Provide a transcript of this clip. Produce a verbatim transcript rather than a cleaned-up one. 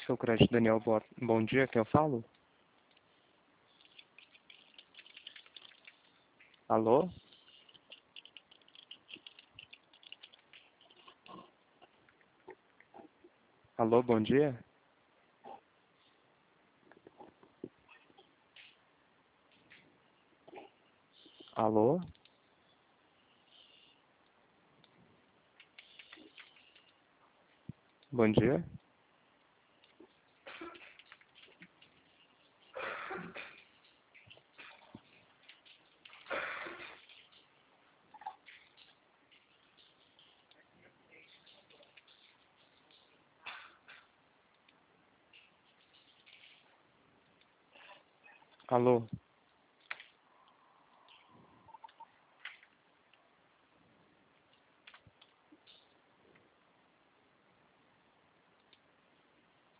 seu crédito, Daniel. Boa, bom dia, quem eu falo? Alô? Alô, bom dia? Alô? Bom dia? Alô?